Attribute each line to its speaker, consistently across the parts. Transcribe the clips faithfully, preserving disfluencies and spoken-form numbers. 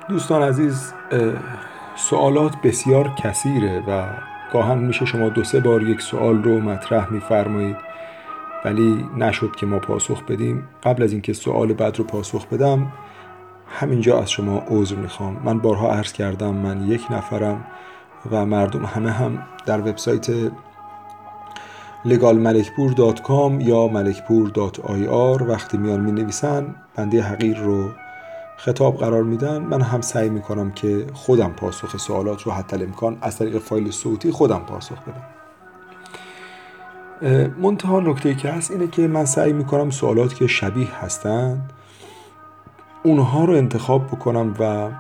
Speaker 1: دوستان عزیز، سوالات بسیار کثیره و گاهن میشه شما دو سه بار یک سوال رو مطرح میفرمایید ولی نشد که ما پاسخ بدیم. قبل از اینکه سوال بعد رو پاسخ بدم همینجا از شما عذر میخوام. من بارها عرض کردم من یک نفرم و مردم همه هم در وبسایت لگال ملکپور دات کام یا ملکپور دات آی آر وقتی میان می نویسن بنده حقیر رو خطاب قرار میدن. من هم سعی میکنم که خودم پاسخ سوالات رو حتی الامکان از طریق فایل صوتی خودم پاسخ بدم. منتها نکته که هست اینه که من سعی میکنم سوالات که شبیه هستن اونها رو انتخاب بکنم و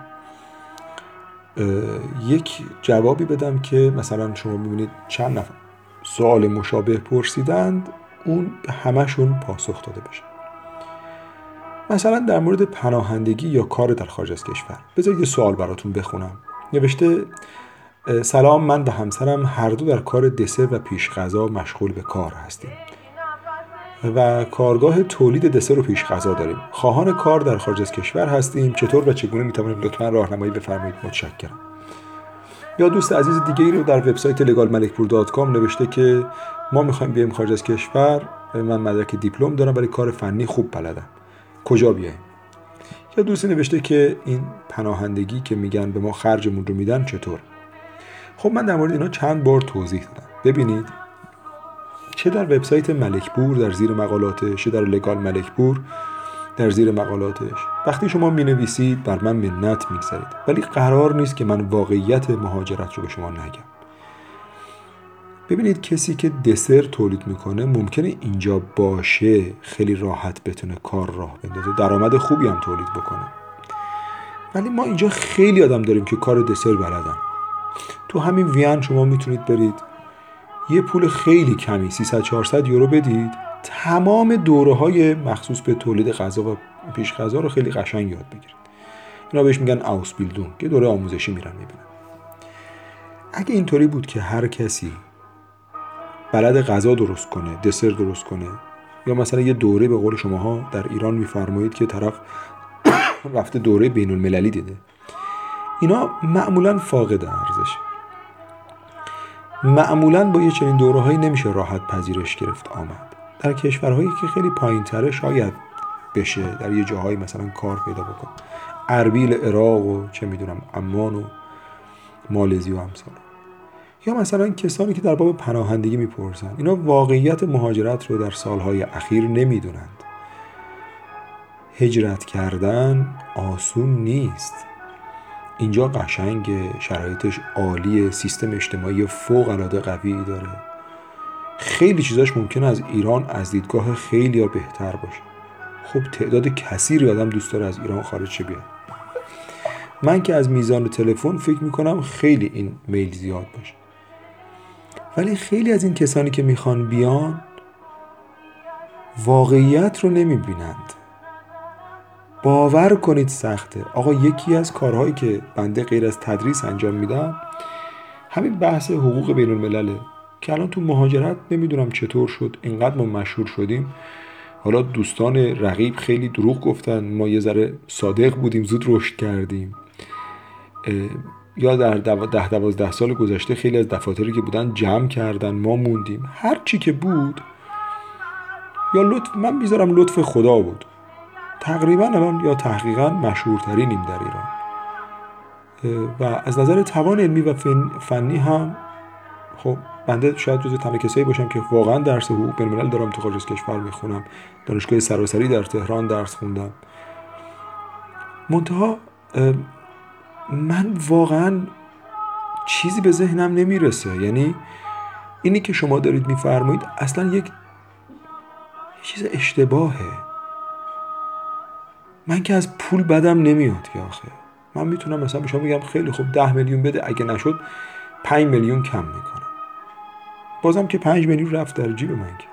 Speaker 1: یک جوابی بدم که مثلا شما میبینید چند نفر سوال مشابه پرسیدند اون همشون پاسخ داده بشه. مثلا در مورد پناهندگی یا کار در خارج از کشور بذارید یه سوال براتون بخونم. نوشته سلام، من و همسرم هر دو در کار دسر و پیش غذا مشغول به کار هستیم و کارگاه تولید دسر و پیش غذا داریم. خواهان کار در خارج از کشور هستیم. چطور و چگونه میتوانیم لطفاً راهنمایی بفرمایید؟ متشکرم. یا دوست عزیز دیگه ای رو در وبسایت لگال ملکپور دات کام نوشته که ما میخوایم بیایم خارج از کشور، من مدرک دیپلم دارم ولی کار فنی خوب بلدم، کجا بیایم؟ یا دوستی نوشته که این پناهندگی که میگن به ما خرجمون رو میدن چطور؟ خب من در مورد اینا چند بار توضیح دادم. ببینید چه در وبسایت ملکپور در زیر مقالاتش، چه در لگال ملکپور در زیر مقالاتش، وقتی شما می نویسید بر من منت میگذارید ولی قرار نیست که من واقعیت مهاجرت رو به شما نگم. ببینید کسی که دسر تولید میکنه ممکنه اینجا باشه خیلی راحت بتونه کار راه بندازه، درآمد خوبی هم تولید بکنه، ولی ما اینجا خیلی آدم داریم که کار دسر بلدن. تو همین وین شما میتونید برید یه پول خیلی کمی سیصد چهارصد یورو بدید، تمام دوره های مخصوص به تولید غذا و پیش غذا رو خیلی قشنگ یاد بگیرید. اینا بهش میگن اوسبیلدون که دوره آموزشی میرن میبینن. اگه اینطوری بود که هر کسی بلد غذا درست کنه، دسر درست کنه، یا مثلا یه دوره به قول شماها در ایران میفرمایید که طرف رفته دوره بین المللی دیده، اینا معمولا فاقد ارزش. معمولا با یه چنین دوره هایی نمیشه راحت پذیرش گرفت آمد. در کشورهایی که خیلی پایین تره شاید بشه در یه جاهایی مثلا کار پیدا بکن، اربیل عراق و چه میدونم عمان و مالزی و امثال. یا مثلا کسانی که در باب پناهندگی میپرسن، اینا واقعیت مهاجرت رو در سالهای اخیر نمیدونند. هجرت کردن آسون نیست. اینجا قشنگه، شرایطش عالیه، سیستم اجتماعی فوق العاده قوی داره. خیلی چیزاش ممکنه از ایران از دیدگاه خیلی ها بهتر باشه. خب تعداد کثیری آدم دوست داره از ایران خارج شه بیاد. من که از میزان تلفن فکر میکنم خیلی این میل زیاد باشه، ولی خیلی از این کسانی که میخوان بیان واقعیت رو نمیبینند. باور کنید سخته. آقا یکی از کارهایی که بنده غیر از تدریس انجام میدم همین بحث حقوق بین الملله که الان تو مهاجرت نمیدونم چطور شد اینقدر ما مشهور شدیم. حالا دوستان رقیب خیلی دروغ گفتن، ما یه ذره صادق بودیم، زود رشد کردیم. یا در ده دوازده سال گذشته خیلی از دفاتری که بودن جمع کردن، ما موندیم. هر چی که بود یا لطف من میذارم لطف خدا بود. تقریبا الان یا تحقیقا مشهورترینیم در ایران و از نظر توان علمی و فنی هم خب بنده شاید جزو تنها کسایی باشم که واقعا درس حقوق بین الملل دارم، تو خارج از کشور میخونم، دانشگاه سراسری در تهران درس خوندم. منتها من واقعا چیزی به ذهنم نمیرسه. یعنی اینی که شما دارید میفرمایید اصلا یک چیز اشتباهه. من که از پول بدم نمیاد که آخه من میتونم مثلا به شما بگم خیلی خوب ده میلیون بده، اگه نشد پنج میلیون کم میکنم، بازم که پنج میلیون رفت در جیب من. که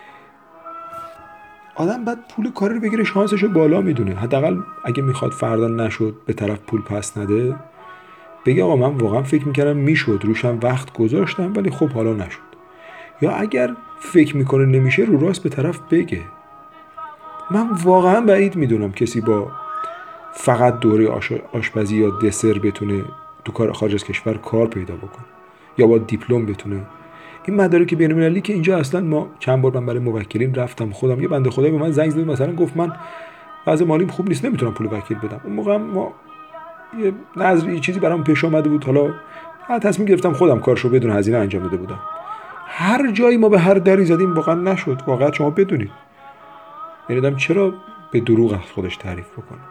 Speaker 1: آدم بعد پول کاری رو بگیره شانسشو بالا میدونه. حداقل اگه میخواد فردا نشد به طرف پول پس نده، بگه آقا من واقعا فکر میکردم میشد، روشم وقت گذاشتم ولی خب حالا نشد. یا اگر فکر میکنه نمیشه رو راست به طرف بگه. من واقعا بعید میدونم کسی با فقط دوره آشپزی یا دسر بتونه تو کار خارج از کشور کار پیدا بکنه یا با دیپلم بتونه. این مدارک بین‌المللی که اینجا اصلا ما چند بار من برای موکلین رفتم، خودم یه بنده خدایی به من زنگ زد مثلا گفت من وضع مالیم خوب نیست نمیتونم پول وکیل بدم. اون موقع ما یه نظری چیزی برام پیش اومده بود، حالا تصمیم گرفتم خودم کارشو بدون هزینه انجام بده بودم. هر جایی ما به هر دری زدیم واقعا نشد. واقعا شما بدونید یعنی آدم چرا به دروغ از خودش تعریف بکنه؟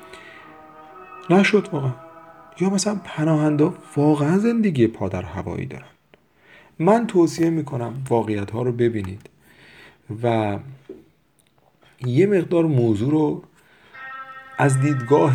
Speaker 1: نشد واقعا. یا مثلا پناهنده واقعا زندگی پادر هوایی دارن. من توصیه میکنم واقعیت ها رو ببینید و یه مقدار موضوع رو از دیدگاه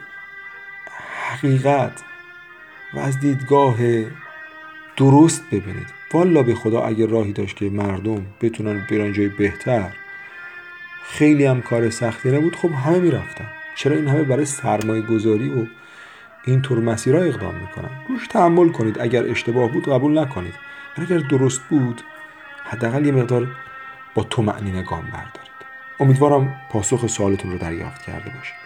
Speaker 1: حقیقت و از دیدگاه درست ببینید. والا به خدا اگر راهی داشت که مردم بتونن برن جای بهتر، خیلی هم کار سختی نبود، خب همه میرفتن. چرا این همه برای سرمایه گذاری و اینطور مسیرها اقدام میکنن؟ روش تحمل کنید. اگر اشتباه بود قبول نکنید، اگر درست بود حداقل یه مقدار با طمأنینه گام بردارید. امیدوارم پاسخ سوالتون رو دریافت کرده باشید.